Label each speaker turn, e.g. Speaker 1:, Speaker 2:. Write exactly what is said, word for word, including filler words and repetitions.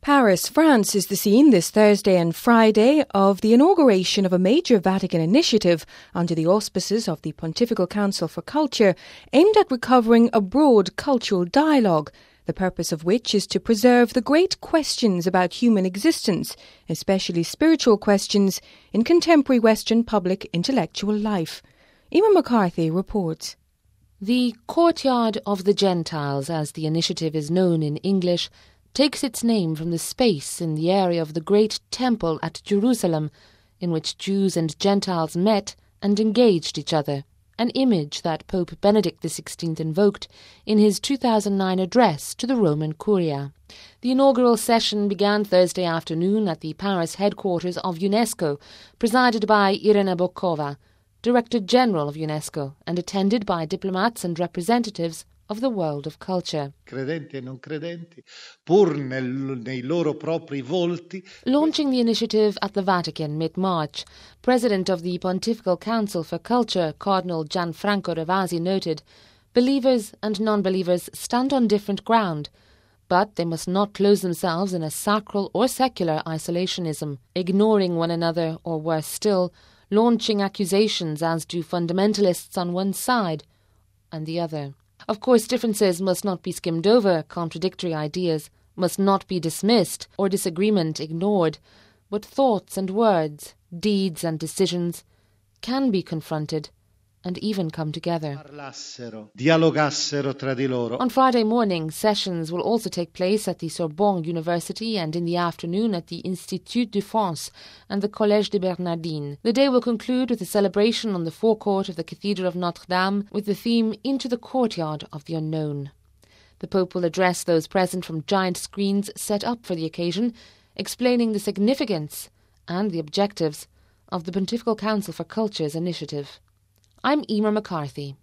Speaker 1: Paris, France is the scene this Thursday and Friday of the inauguration of a major Vatican initiative under the auspices of the Pontifical Council for Culture aimed at recovering a broad cultural dialogue, the purpose of which is to preserve the great questions about human existence, especially spiritual questions, in contemporary Western public intellectual life. Emer McCarthy reports.
Speaker 2: The Courtyard of the Gentiles, as the initiative is known in English, takes its name from the space in the area of the great temple at Jerusalem, in which Jews and Gentiles met and engaged each other, an image that Pope Benedict the sixteenth invoked in his two thousand nine address to the Roman Curia. The inaugural session began Thursday afternoon at the Paris headquarters of UNESCO, presided by Irina Bokova, Director General of UNESCO, and attended by diplomats and representatives of the world of culture.
Speaker 3: Credenti e non credenti, pur nel, nei loro propri volti.
Speaker 2: Launching the initiative at the Vatican mid-March, President of the Pontifical Council for Culture, Cardinal Gianfranco Ravasi, noted, "Believers and non-believers stand on different ground, but they must not close themselves in a sacral or secular isolationism, ignoring one another, or worse still, launching accusations as do fundamentalists on one side and the other. Of course, differences must not be skimmed over, contradictory ideas must not be dismissed or disagreement ignored, but thoughts and words, deeds and decisions can be confronted and even come together."
Speaker 3: Dialogassero tra di loro.
Speaker 2: On Friday morning, sessions will also take place at the Sorbonne University and in the afternoon at the Institut de France and the Collège des Bernardines. The day will conclude with a celebration on the forecourt of the Cathedral of Notre Dame with the theme Into the Courtyard of the Unknown. The Pope will address those present from giant screens set up for the occasion, explaining the significance and the objectives of the Pontifical Council for Culture's initiative. I'm Emer McCarthy.